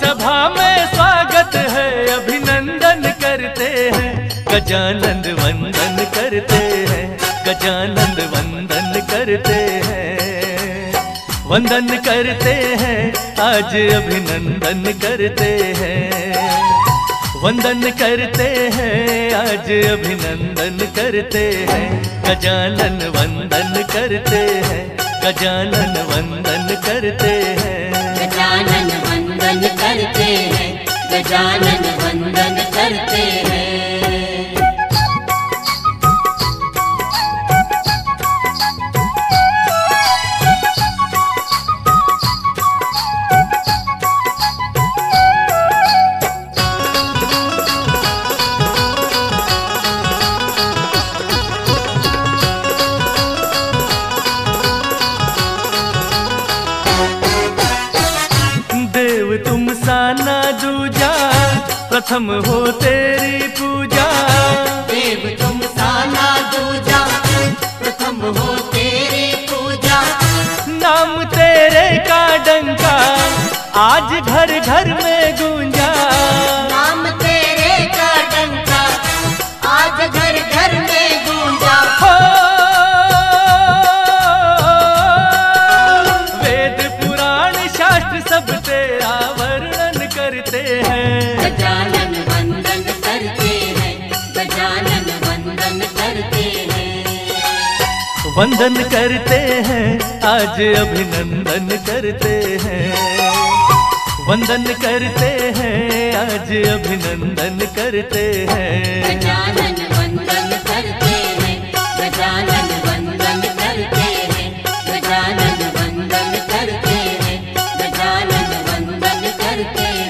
सभा में स्वागत है, अभिनंदन करते हैं, गजानन वंदन करते हैं, गजानन वंदन करते हैं, वंदन करते हैं, आज अभिनंदन करते हैं, वंदन करते हैं, आज अभिनंदन करते हैं, गजानन वंदन करते हैं, गजानन वंदन करते हैं, गजानन वंदन करते हैं, गजानन वंदन करते हैं। तुम साना दूजा, प्रथम हो तेरी पूजा, देव तुम साना दूजा, प्रथम हो तेरी पूजा, नाम तेरे का डंका आज घर घर में गूंजा, नाम तेरे का डंका आज घर घर में गूंजा, हो वेद पुराण शास्त्र सब तेरा वर्णन करते हैं, गजानन वंदन करते हैं, गजानन वंदन करते हैं, वंदन करते हैं, आज अभिनंदन करते हैं, वंदन करते हैं, आज अभिनंदन करते हैं, गजानन वंदन करते हैं, गजानन वंदन करते हैं, गजानन वंदन करते हैं, गजानन वंदन करते हैं।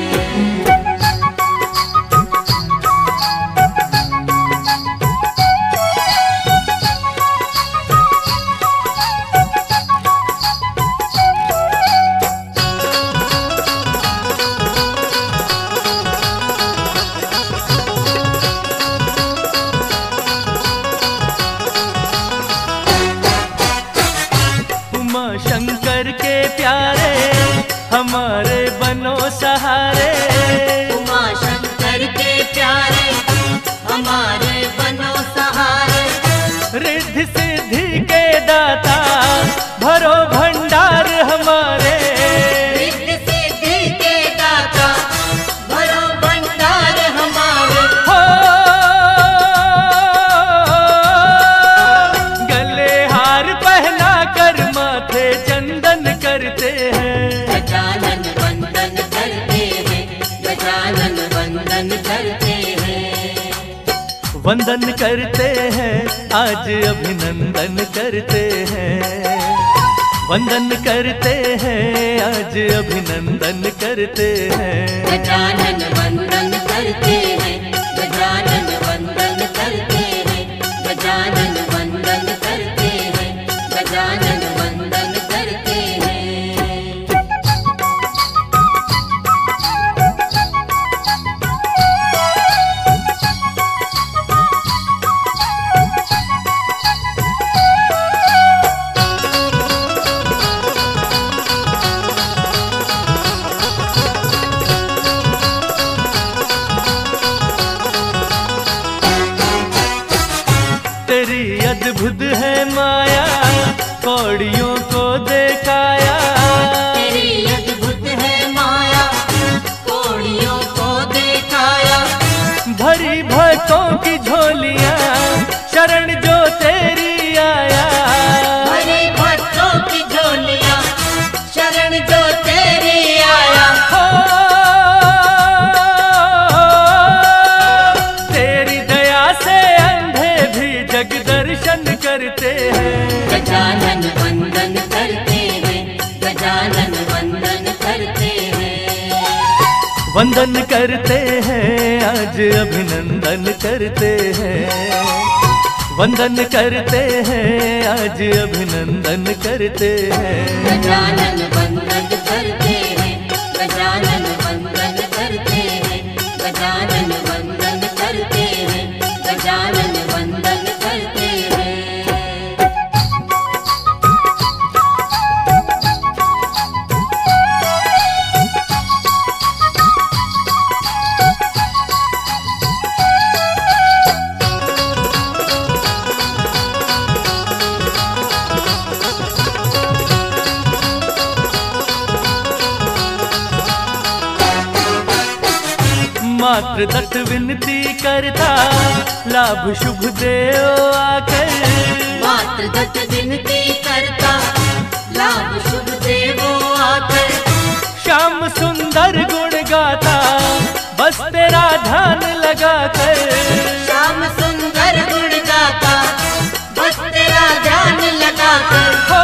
शंकर के प्यारे हमारे बनो सहारे, उमा शंकर के प्यारे हमारे बनो सहारे, रिद्धि सिद्धि के दाता भरो भंडार हमारे, रिद्धि सिद्धि के दाता भरो भंडार हमारे, हो गले हार पहना कर माथे चंदन करते हैं, गजानन वंदन करते हैं, गजानन वंदन करते हैं, वंदन करते हैं, आज अभिनंदन करते हैं, वंदन करते हैं, आज अभिनंदन करते हैं, गजानन वंदन करते हैं, गजानन वंदन करते हैं, गजानन वंदन करते हैं, गजानन वंदन करते हैं। तेरी अद्भुत है माया, कौड़ियों को देखाया, तेरी अद्भुत है माया, कौड़ियों को देखाया, भरी भक्तों की झोलियां शरण जो तेरी आया, भरे भक्तों की झोलियां शरण जो तेरी आया, हो तेरी दया से अंधे भी जग दर्शन करते हैं, गजानन वंदन करते हैं, गजानन वंदन करते हैं, वंदन करते हैं, आज अभिनंदन करते हैं, वंदन करते हैं, आज अभिनंदन करते हैं, गजानन वंदन करते हैं, गजानन वंदन करते हैं, गजानन वंदन करते हैं, गजानन वंदन करते हैं। मात्र दत्त विनती करता, लाभ शुभ देओ आकर। मात्र दत्त विनती करता, लाभ शुभ देवो आकर। श्याम सुंदर गुण गाता, बस तेरा ध्यान लगा कर। श्याम सुंदर गुण गाता, बस तेरा ध्यान लगा कर। हो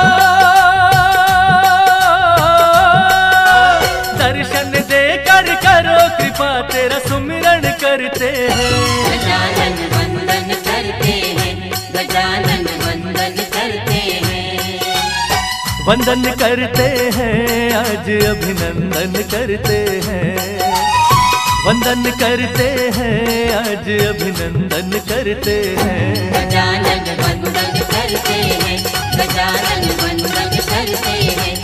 दर्शन देकर करो कृपा, तेरा सुमिरन करते हैं। गजानन वंदन करते हैं, गजानन वंदन करते हैं। वंदन करते हैं, आज अभिनंदन करते हैं। वंदन करते हैं, आज अभिनंदन करते हैं। गजानन वंदन करते हैं, गजानन वंदन करते हैं।